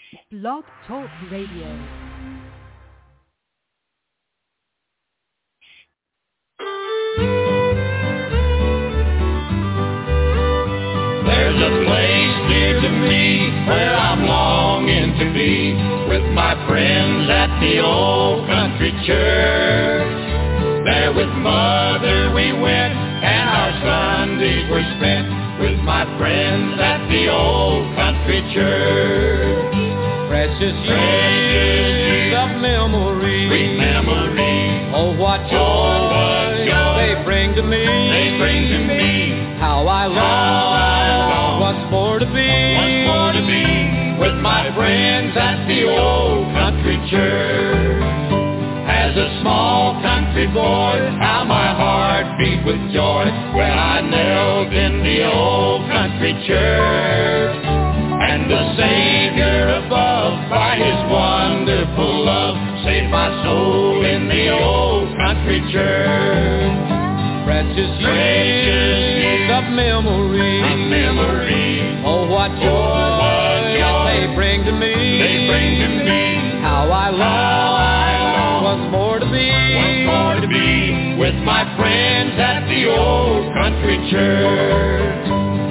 Blog Talk Radio. There's a place dear to me where I'm longing to be with my friends at the old country church. There with Mother we went and our Sundays were spent with my friends at the old country church. Precious years of memory, Sweet memory. oh what joy they bring to me. They bring to me How I long once more to be with my friends at the old country church. As a small country boy, how my heart beat with joy when I knelt in the old country church. And the Savior above, by His wonderful love, saved my soul in the old country church. Precious years of memory, oh what joy they bring to me. How I long once more to be with my friends at the old country church.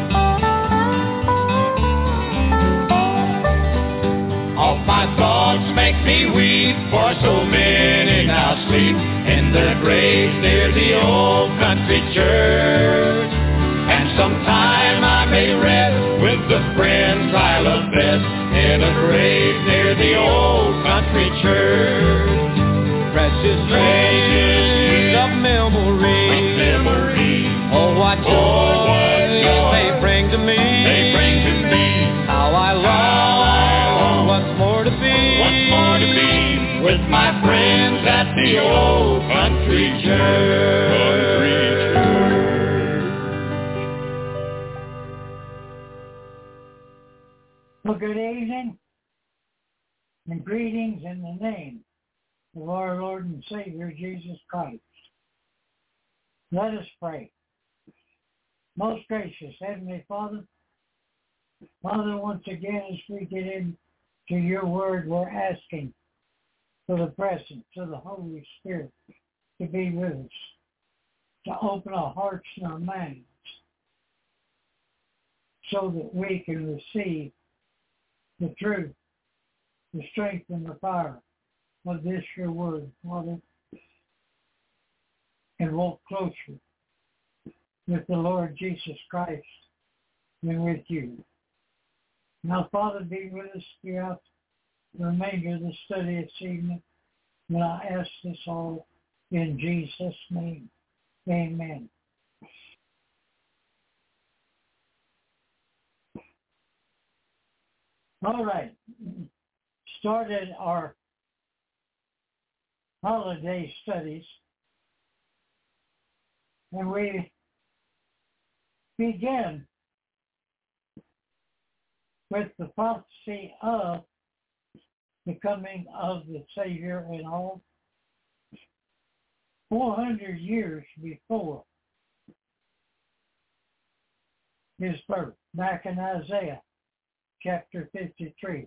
All my thoughts make me weep, for so many now sleep in their graves near the old country church. And sometime I may rest with the friends I love best in a grave near the old country church. precious years of memory, oh what joy they bring to me. How I long once more to be with my friends at the old country church. Well, good evening and greetings in the name of our Lord and Savior Jesus Christ. Let us pray. Most gracious Heavenly Father, once again as we get into your word, we're asking for the presence of the Holy Spirit to be with us, to open our hearts and our minds so that we can receive the truth, the strength and the power of this your word, Father, and walk closer with the Lord Jesus Christ and with you. Now, Father, be with us throughout the remainder of the study this evening, and I ask this all in Jesus' name. Amen. All right. Started our holiday studies, and we begin with the prophecy of the coming of the Savior and all 400 years before his birth, back in Isaiah chapter 53.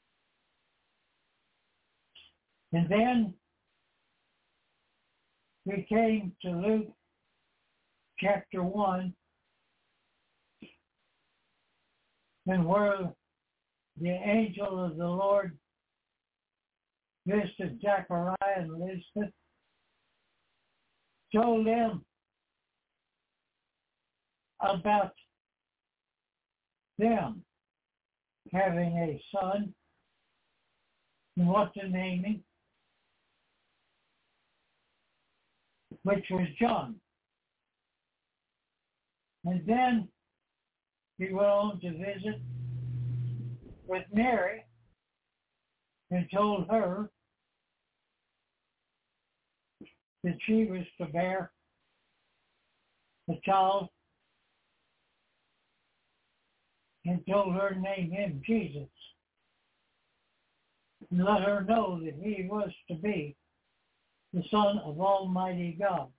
And then we came to Luke chapter 1, and where the angel of the Lord visited Zechariah and Elizabeth, told them about them having a son and what to name him, which was John. And then he went on to visit with Mary and told her that she was to bear a child, and told her to name him Jesus, and let her know that he was to be the Son of Almighty God,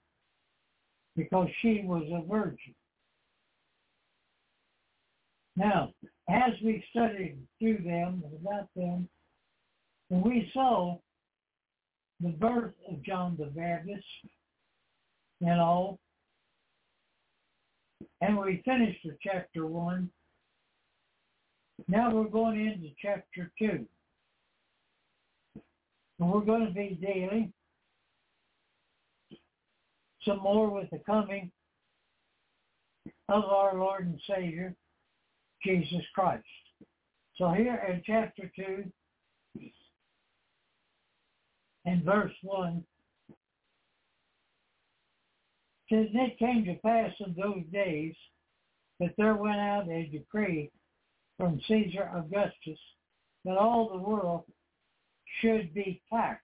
because she was a virgin. Now, as we studied through them and about them, and we saw the birth of John the Baptist and all, and we finished with chapter 1. Now we're going into chapter 2. And we're going to be dealing some more with the coming of our Lord and Savior, Jesus Christ. So here in chapter 2 and verse 1, says, "And it came to pass in those days that there went out a decree from Caesar Augustus that all the world should be taxed.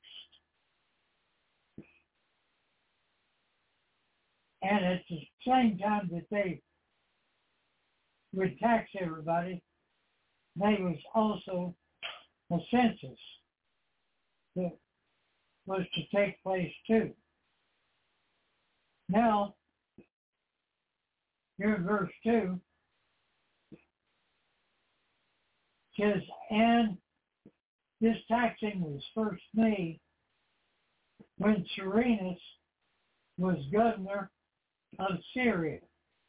And at the same time that they would tax everybody, there was also a census that was to take place too." Now, here in verse 2, says, "And this taxing was first made when Cyrenius was governor of Syria."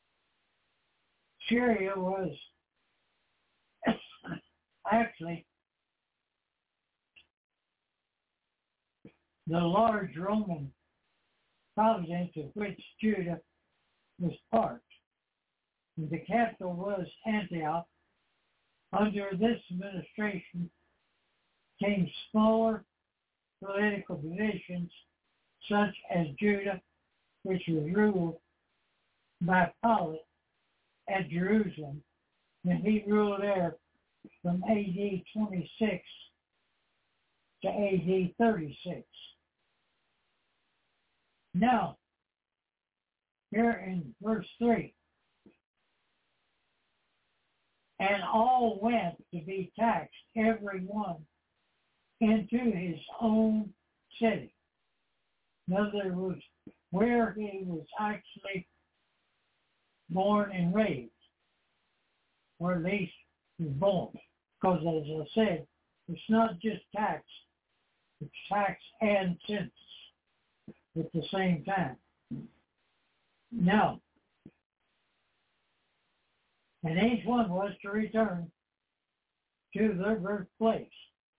Syria was actually the large Roman province of which Judah was part. And the capital was Antioch. Under this administration came smaller political divisions such as Judah, which was ruled by Pilate at Jerusalem, and he ruled there from AD 26 to AD 36. Now, here in verse 3, "And all went to be taxed, every one into his own city." In other words, where he was actually born and raised, or at least was born. Because as I said, it's not just tax, it's tax and census at the same time. Now, and each one was to return to their birthplace.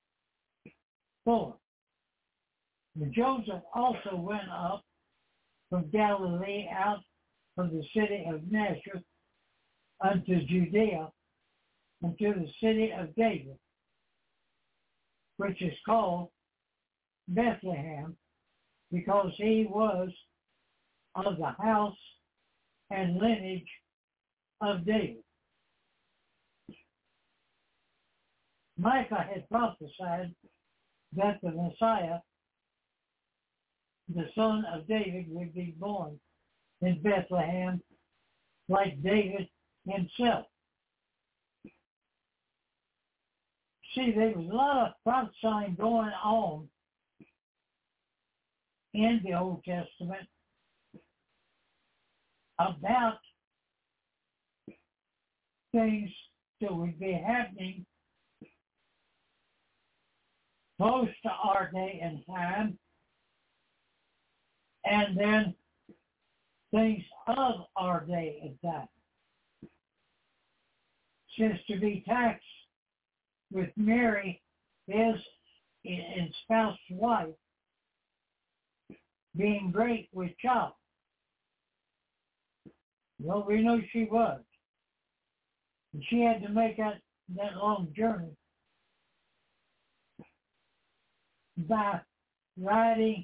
4. And Joseph also went up from Galilee out of the city of Nazareth unto Judea, unto the city of David, which is called Bethlehem, because he was of the house and lineage of David. Micah had prophesied that the Messiah, the son of David, would be born in Bethlehem like David himself. See, there was a lot of prophesying going on in the Old Testament about things that would be happening close to our day and time, and then things of our day and time. Since to be taxed with Mary, his espoused wife, being great with child. Well, we know she was. And she had to make that long journey by riding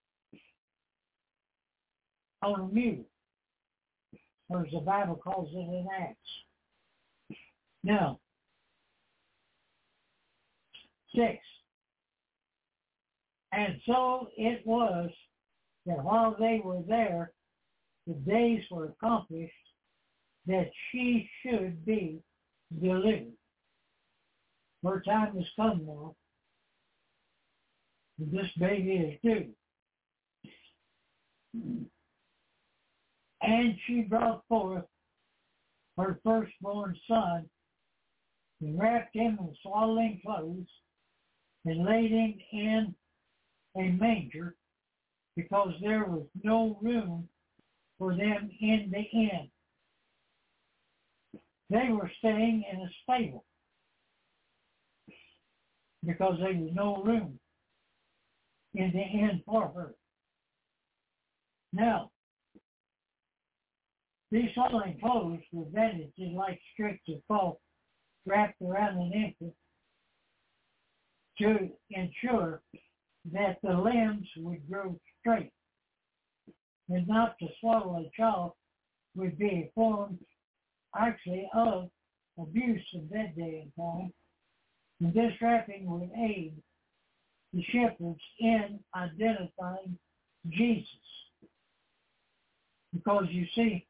on a mule, or as the Bible calls it, an ass. Now, 6. And so it was that while they were there, the days were accomplished that she should be delivered. Her time has come now. This baby is due. And she brought forth her firstborn son, and wrapped him in swaddling clothes and laid him in a manger because there was no room for them in the inn. They were staying in a stable because there was no room in the inn for her. Now, these swaddling clothes were bandages like strips of cloth wrapped around an infant to ensure that the limbs would grow straight and not to swaddle a child would be a form actually of abuse of that day and time. And this wrapping would aid the shepherds in identifying Jesus. Because you see,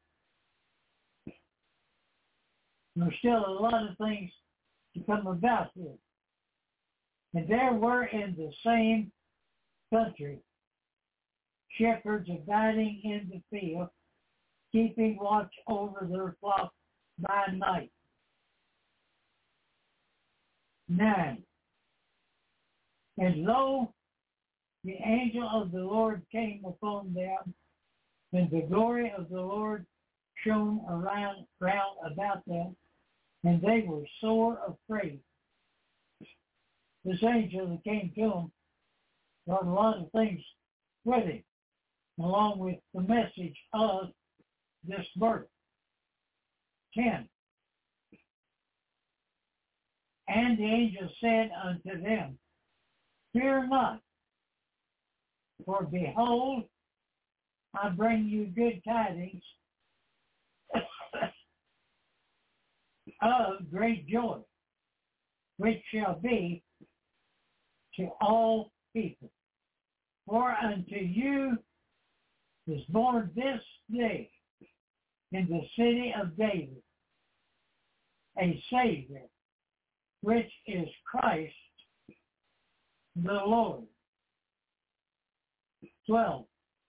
there's still a lot of things to come about here. And there were in the same country shepherds abiding in the field, keeping watch over their flock by night. 9. And lo, the angel of the Lord came upon them, and the glory of the Lord shone around about them, and they were sore afraid. This angel that came to them brought a lot of things with him, along with the message of this birth. 10. And the angel said unto them, Fear not, for behold, I bring you good tidings of great joy, which shall be to all people. For unto you is born this day in the city of David a Savior, which is Christ the Lord. 12.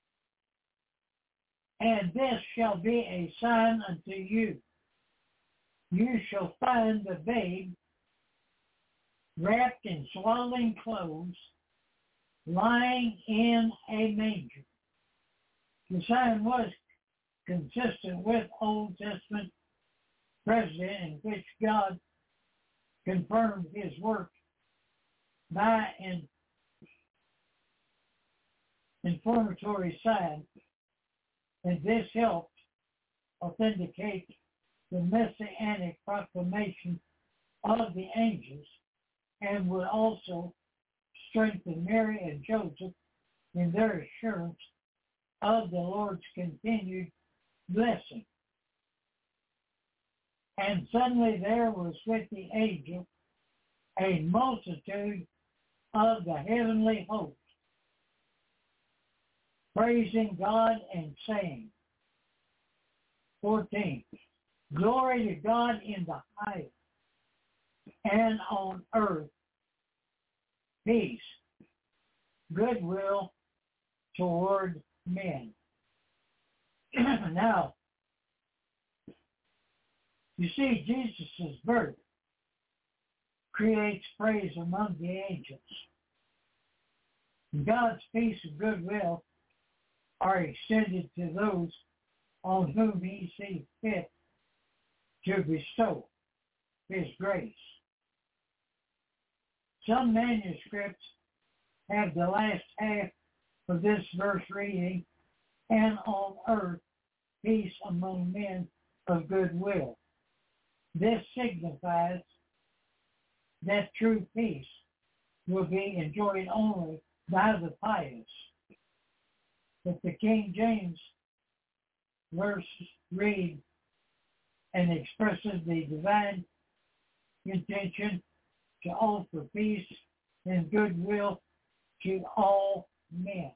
And this shall be a sign unto you. You shall find the babe wrapped in swaddling clothes, lying in a manger. The sign was consistent with Old Testament precedent in which God confirmed his work by an informatory sign, and this helped authenticate the messianic proclamation of the angels and would also strengthen Mary and Joseph in their assurance of the Lord's continued blessing. And suddenly there was with the angel a multitude of the heavenly host, praising God and saying, 14, Glory to God in the highest, and on earth peace, goodwill toward men. Now, you see, Jesus' birth creates praise among the angels. God's peace and goodwill are extended to those on whom he sees fit to bestow his grace. Some manuscripts have the last half of this verse reading, and on earth peace among men of goodwill. This signifies that true peace will be enjoyed only by the pious. But the King James verse read and expresses the divine intention to offer peace and goodwill to all men.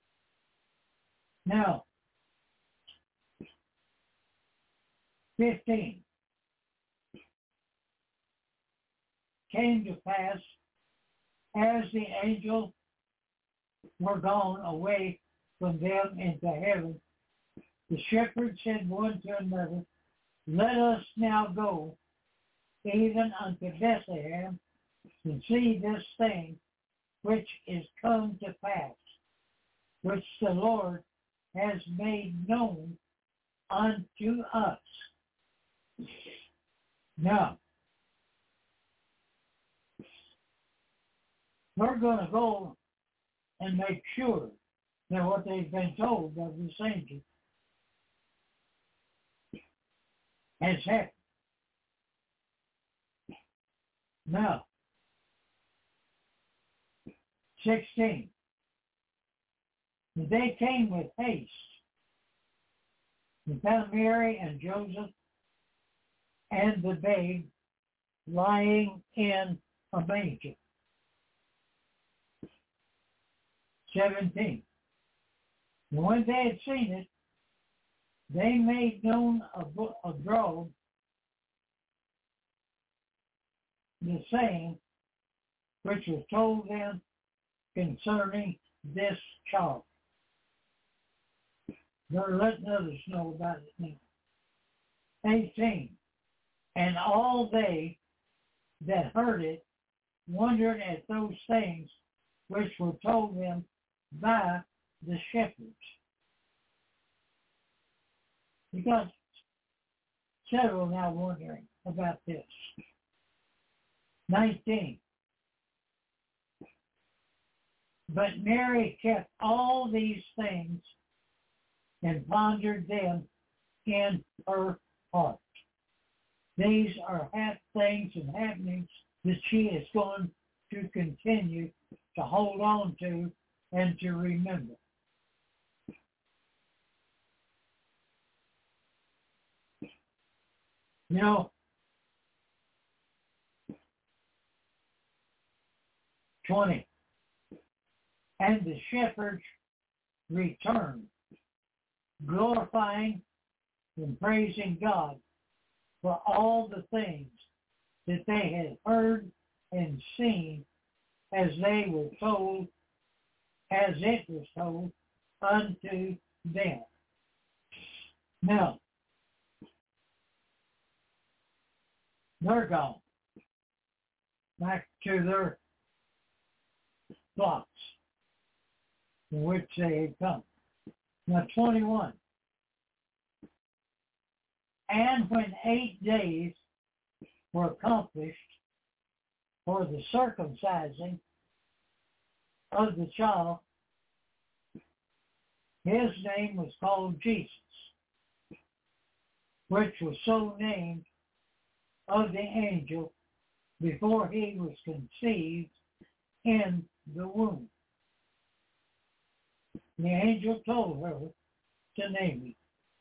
Now, 15. Came to pass, as the angels were gone away from them into heaven, the shepherds said one to another, Let us now go even unto Bethlehem, to see this thing which is come to pass, which the Lord has made known unto us. Now, we're going to go and make sure that what they've been told by this angel has happened. Now, 16. They came with haste and found Mary and Joseph and the babe lying in a manger. 17. And when they had seen it, they made known abroad the saying which was told them concerning this child. They're letting others know about it now. 18. And all they that heard it wondered at those things which were told them by the shepherds. Because several now wondering about this. 19. But Mary kept all these things and pondered them in her heart. These are things and happenings that she is going to continue to hold on to and to remember. You know, 20. And the shepherds returned, glorifying and praising God for all the things that they had heard and seen as they were told, as it was told unto them. Now, they're gone back to their flocks in which they had come. Now, 21. And when 8 days were accomplished for the circumcising of the child, his name was called Jesus, which was so named of the angel before he was conceived in the womb. The angel told her to name him.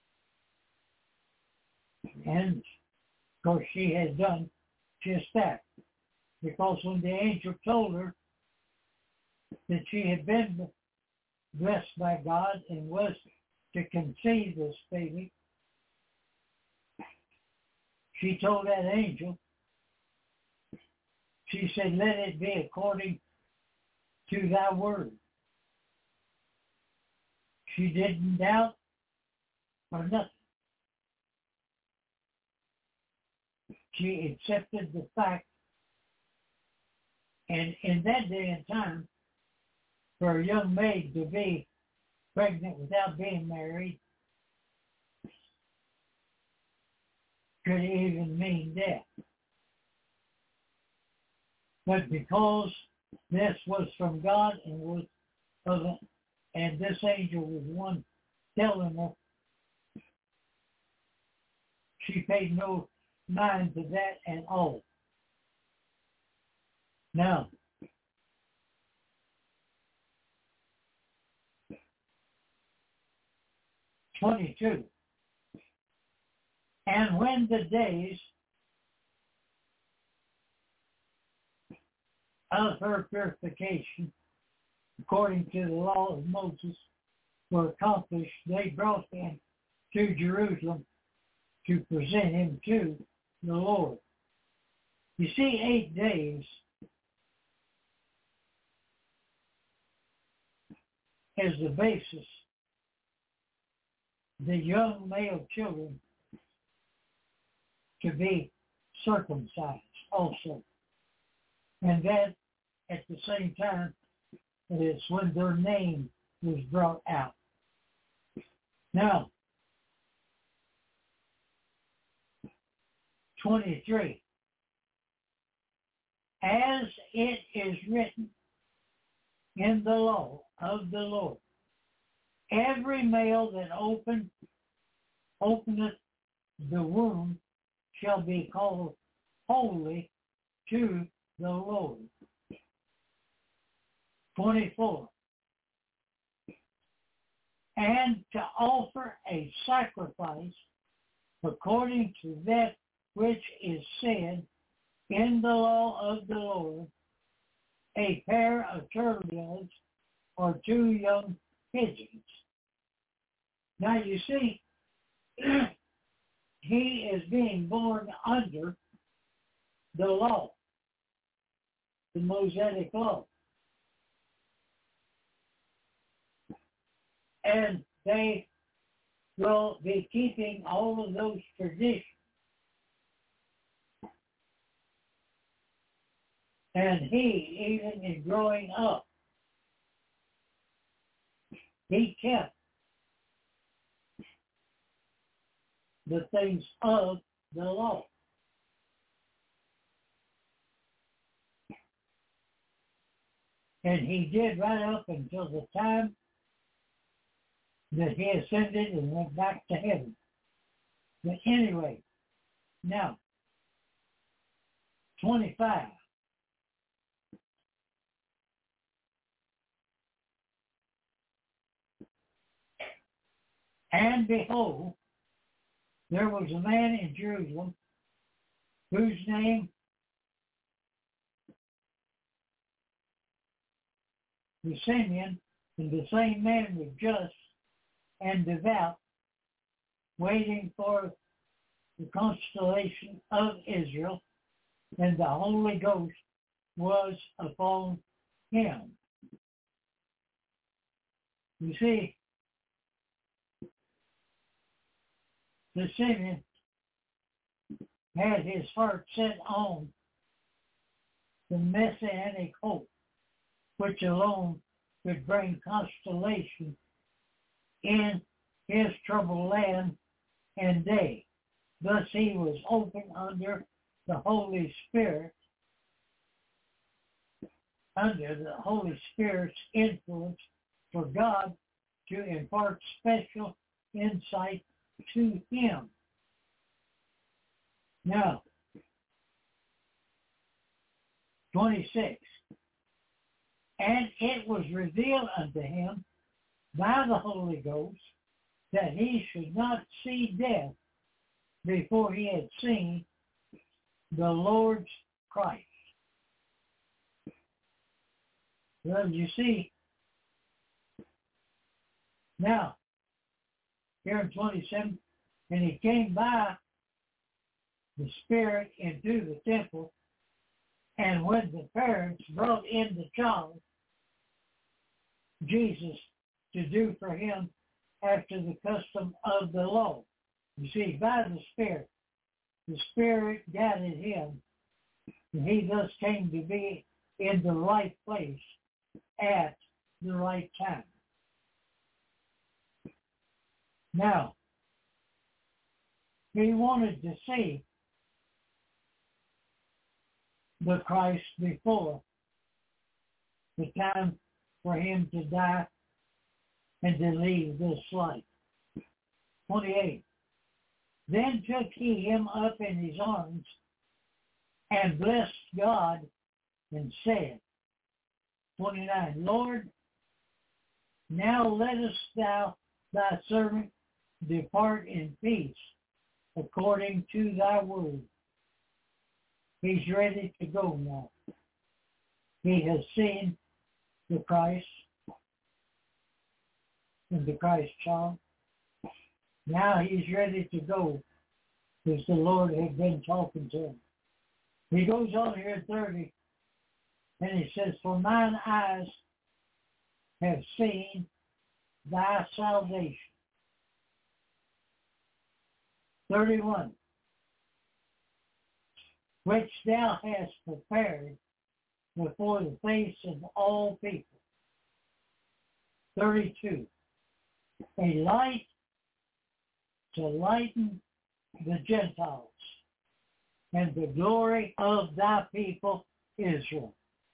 And, of course, she had done just that. Because when the angel told her that she had been blessed by God and was to conceive this baby, she told that angel, she said, let it be according to thy word. She didn't doubt or nothing. She accepted the fact. And in that day and time, for a young maid to be pregnant without being married could even mean death. But because this was from God and this angel was one telling her, she paid no mind to that at all. Now, (22) And when the days of her purification, according to the law of Moses, were accomplished, they brought him to Jerusalem to present him to the Lord. You see, 8 days is the basis. The young male children to be circumcised also. And that at the same time, it's when their name was brought out. Now, 23. As it is written in the law of the Lord, every male that openeth the womb shall be called holy to the Lord. 24. And to offer a sacrifice according to that which is said in the law of the Lord, a pair of turtle doves or 2 young pigeons. Now you see, he is being born under the law, the Mosaic law. And they will be keeping all of those traditions. And he, even in growing up, he kept the things of the law. And he did right up until the time that he ascended and went back to heaven. But anyway, now, 25. And behold, there was a man in Jerusalem whose name was Simeon, and the same man was just and devout, waiting for the consolation of Israel, and the Holy Ghost was upon him. You see, the Simeon had his heart set on the messianic hope, which alone could bring consolation in his troubled land and day. Thus he was open under the Holy Spirit, under the Holy Spirit's influence for God to impart special insight to him. Now, 26. And it was revealed unto him by the Holy Ghost that he should not see death before he had seen the Lord's Christ. Well, you see, now, here in 27, and he came by the Spirit into the temple, and when the parents brought in the child, Jesus, to do for him after the custom of the law. You see, by the Spirit guided him, and he thus came to be in the right place at the right time. Now, he wanted to see the Christ before the time for him to die and to leave this life. 28. Then took he him up in his arms and blessed God and said, 29, Lord, now lettest thou thy servant depart in peace according to thy word. He's ready to go now. He has seen the Christ and the Christ child. Now he's ready to go because the Lord had been talking to him. He goes on here at 30 and he says, for mine eyes have seen thy salvation. 31. which thou hast prepared before the face of all people. 32. A light to lighten the Gentiles, and the glory of thy people Israel.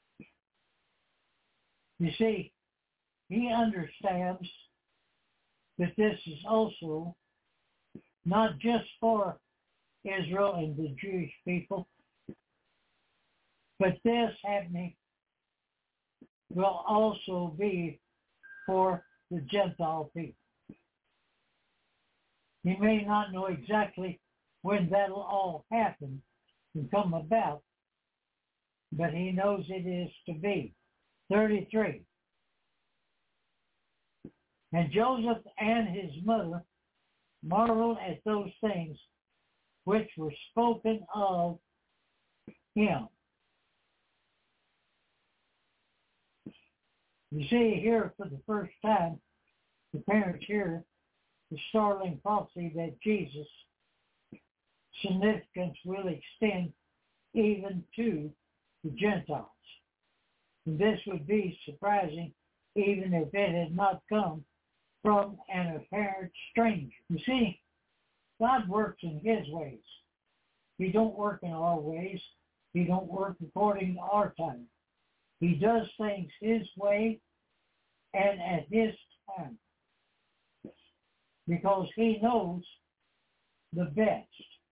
You see, he understands that this is also not just for Israel and the Jewish people, but this happening will also be for the Gentile people. He may not know exactly when that'll all happen and come about, but he knows it is to be. 33. And Joseph and his mother marveled at those things which were spoken of him. You see here for the first time, the parents hear the startling prophecy that Jesus' significance will extend even to the Gentiles. And this would be surprising even if it had not come from an apparent stranger. You see, God works in his ways. He don't work in our ways. He don't work according to our time. He does things his way and at his time, because he knows the best.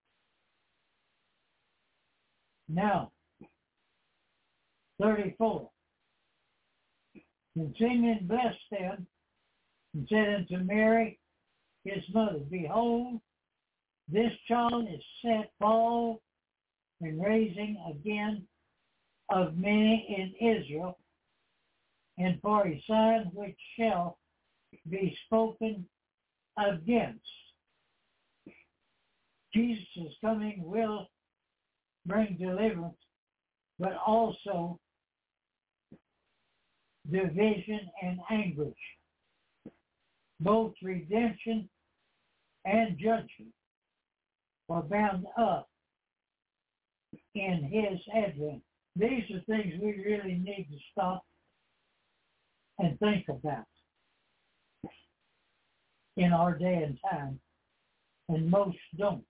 Now, 34. And Simeon blessed them and said unto Mary, his mother, behold, this child is set fall and raising again of many in Israel, and for a sign which shall be spoken against. Jesus' coming will bring deliverance, but also division and anguish, both redemption and judgment are bound up in his advent. These are things we really need to stop and think about in our day and time, and most don't.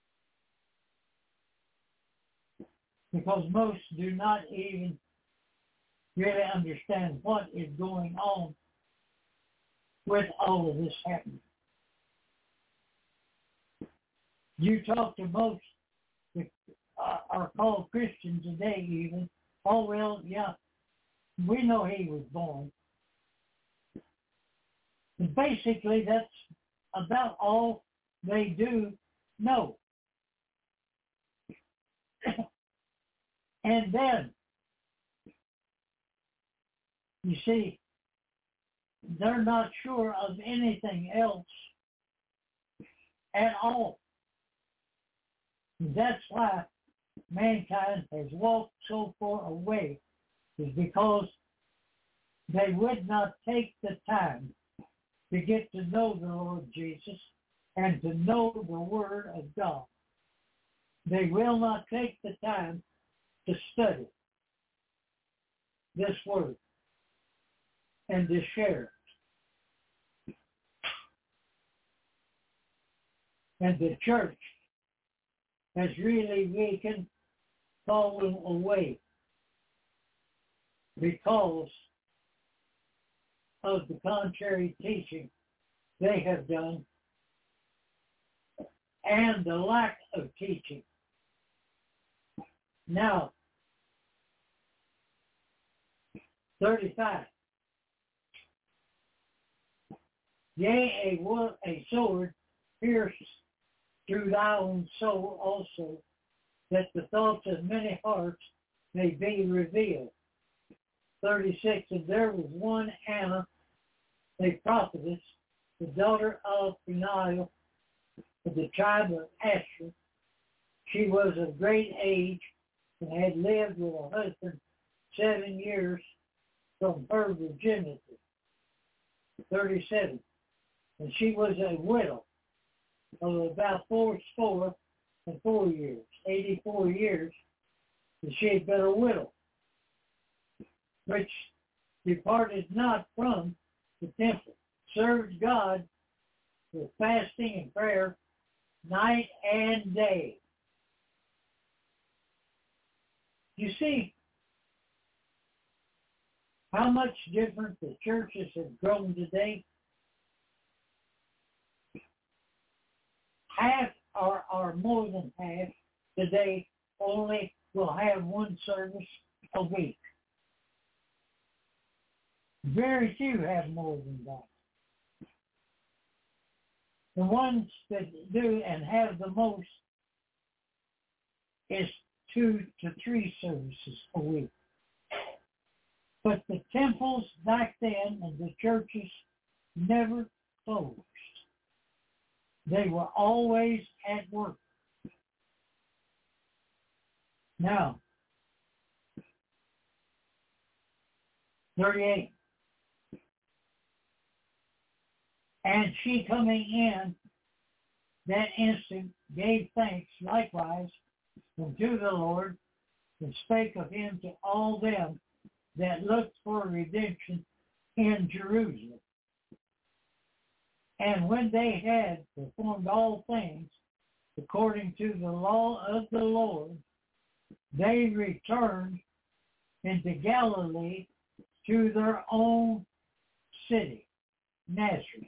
Because most do not even really understand what is going on with all of this happening. You talk to most that are called Christians today even, oh, well, yeah, we know he was born. And basically, that's about all they do know. And then, you see, they're not sure of anything else at all. That's why mankind has walked so far away, is because they would not take the time to get to know the Lord Jesus and to know the Word of God. They will not take the time to study this Word and to share it. And the church has really weakened, fallen away because of the contrary teaching they have done and the lack of teaching. Now, 35. Yea, a sword pierced through thy own soul also, that the thoughts of many hearts may be revealed. 36. And there was one Anna, a prophetess, the daughter of Peniel, of the tribe of Asher. She was of great age and had lived with her husband 7 years from her virginity. 37. And she was a widow of about 84 years, 84 years, that she had been a widow, which departed not from the temple, served God with fasting and prayer night and day. You see how much different the churches have grown today? Half or more than half today only will have one service a week. Very few have more than that. The ones that do and have the most is 2 to 3 services a week. But the temples back then and the churches never closed. They were always at work. Now, 38. And she coming in that instant gave thanks likewise unto the Lord, and spake of him to all them that looked for redemption in Jerusalem. And when they had performed all things according to the law of the Lord, they returned into Galilee to their own city, Nazareth.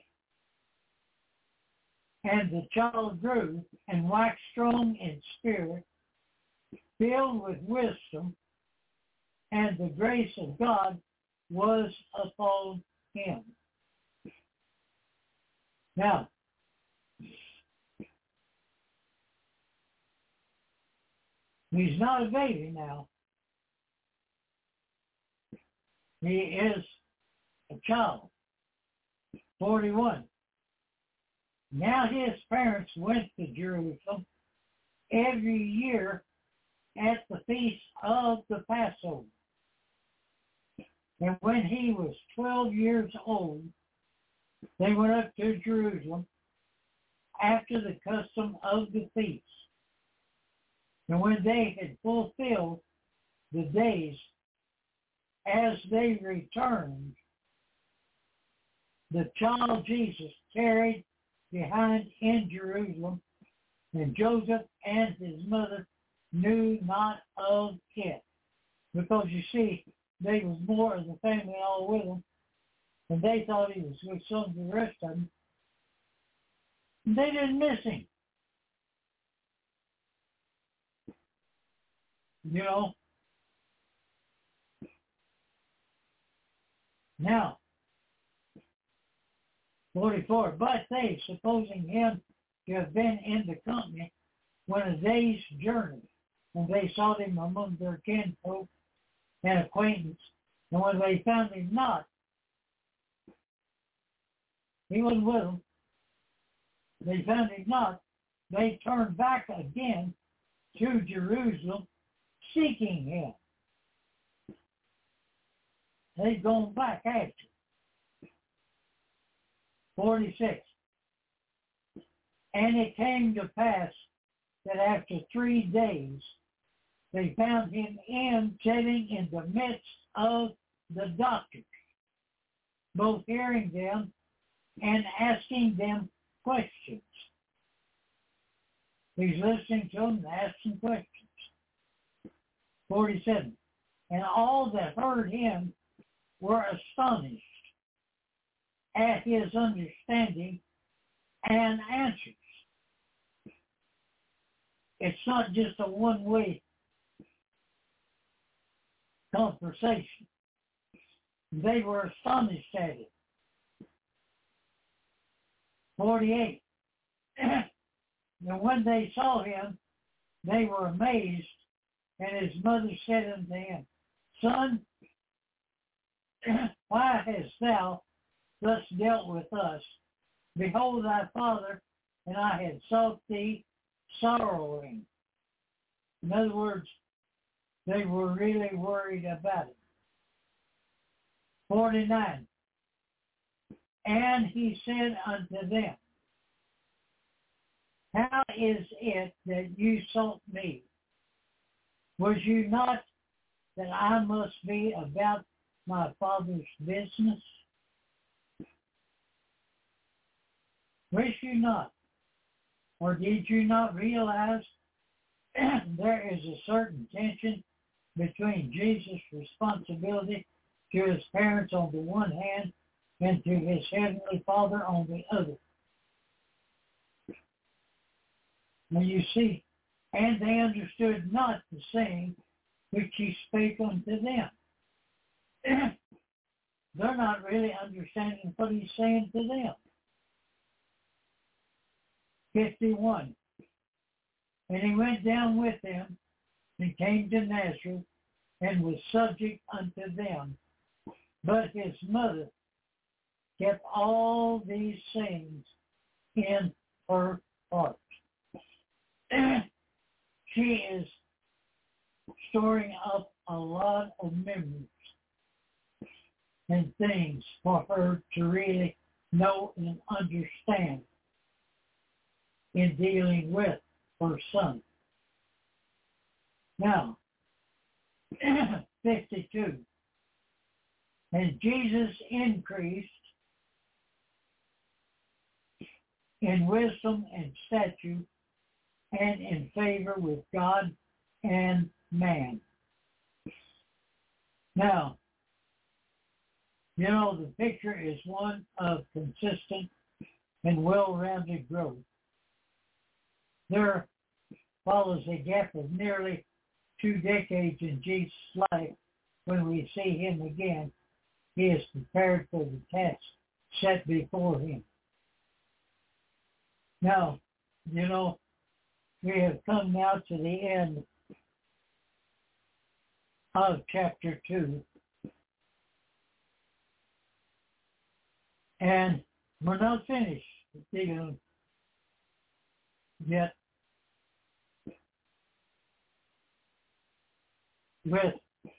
And the child grew and waxed strong in spirit, filled with wisdom, and the grace of God was upon him. Now, he's not a baby now. He is a child. 41. Now his parents went to Jerusalem every year at the feast of the Passover. And when he was 12 years old, they went up to Jerusalem after the custom of the feast. And when they had fulfilled the days, as they returned, the child Jesus tarried behind in Jerusalem, and Joseph and his mother knew not of it. Because you see, they was more of the family all with him, and they thought he was with some of the rest of them. And they didn't miss him. You know? Now, 44, but they, supposing him to have been in the company, went a day's journey, and they sought him among their kinfolk and acquaintance. And when they found him not, he was with them. They found him not. They turned back again to Jerusalem, seeking him. They've gone back after. 46. And it came to pass that after 3 days, they found him sitting in the midst of the doctors, both hearing them and asking them questions. He's listening to them and asking questions. 47. And all that heard him were astonished at his understanding and answers. It's not just a one-way conversation. They were astonished at it. 48. And when they saw him, they were amazed, and his mother said unto him, Son, why hast thou thus dealt with us? Behold, thy father and I had sought thee sorrowing. In other words, they were really worried about it. 49. And he said unto them, How is it that you sought me? Was you not that I must be about my Father's business? Wish you not? Or did you not realize there is a certain tension between Jesus' responsibility to his parents on the one hand and to his heavenly Father on the other? Now you see, and they understood not the saying which he spake unto them. They're not really understanding what he's saying to them. 51. And he went down with them and came to Nazareth and was subject unto them. But his mother kept all these things in her heart. She is storing up a lot of memories and things for her to really know and understand in dealing with her son. Now, 52. And Jesus increased in wisdom and stature and in favor with God and man. Now, you know, the picture is one of consistent and well-rounded growth. There follows a gap of nearly 2 decades in Jesus' life. When we see him again, he is prepared for the task set before him. Now, you know, we have come now to the end of chapter 2. And we're not finished yet with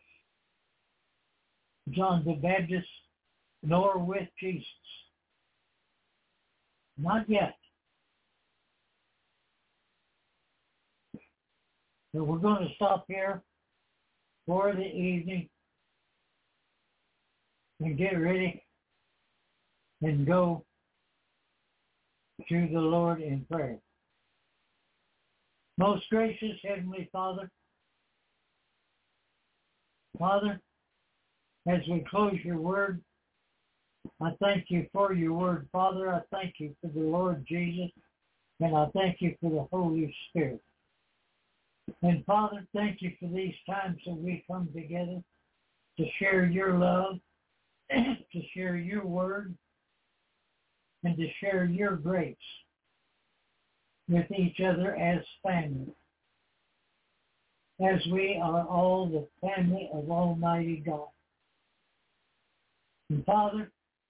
John the Baptist, nor with Jesus. Not yet. So we're going to stop here for the evening and get ready and go to the Lord in prayer. Most gracious Heavenly Father, as we close your word, I thank you for your word, Father. I thank you for the Lord Jesus, and I thank you for the Holy Spirit. And Father, thank you for these times that we come together to share your love, to share your word, and to share your grace with each other as family, as we are all the family of Almighty God. And Father,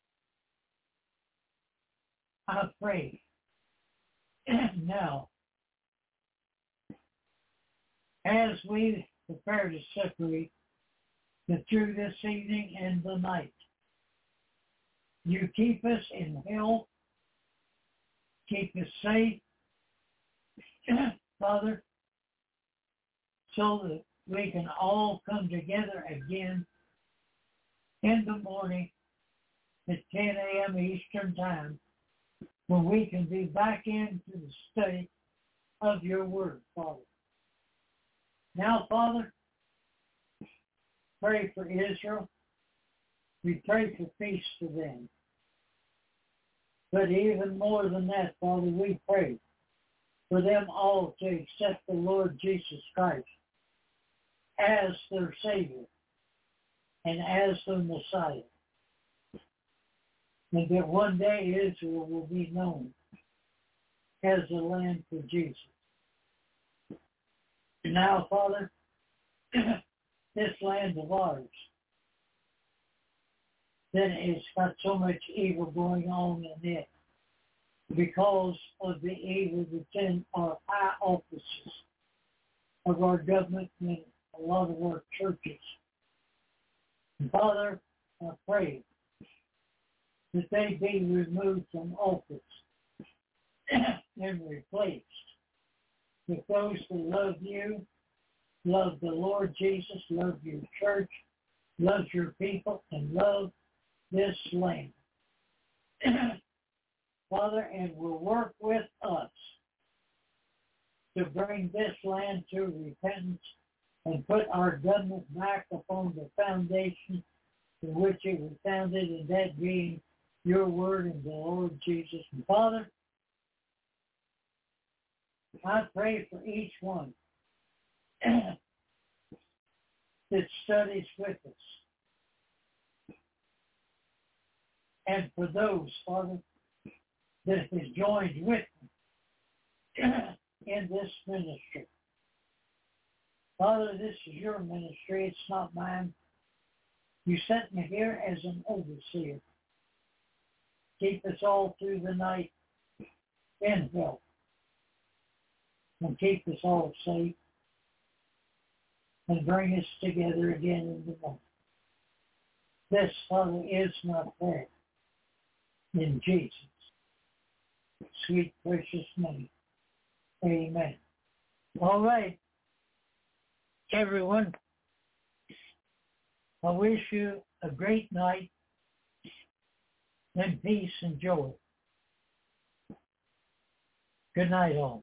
I pray now, as we prepare to separate through this evening and the night, you keep us in health, keep us safe, Father, so that we can all come together again in the morning at 10 a.m. Eastern Time, when we can be back into the study of your word, Father. Now, Father, pray for Israel. We pray for peace for them. But even more than that, Father, we pray for them all to accept the Lord Jesus Christ as their Savior and as their Messiah. And that one day Israel will be known as the land for Jesus. And now, Father, this land of ours that has got so much evil going on in it because of the evil that's in our high offices of our government and a lot of our churches. And Father, I pray that they be removed from office and replaced with those who love you love the Lord Jesus, love your church, love your people, and love this land. Father, and will work with us to bring this land to repentance and put our government back upon the foundation in which it was founded, and that being your word and the Lord Jesus. And Father, I pray for each one that studies with us. And for those, Father, that has joined with me in this ministry. Father, this is your ministry. It's not mine. You sent me here as an overseer. Keep us all through the night in health. And keep us all safe. And bring us together again in the morning. This, Father, is my prayer. In Jesus' sweet, precious name. Amen. All right. Everyone, I wish you a great night and peace and joy. Good night, all.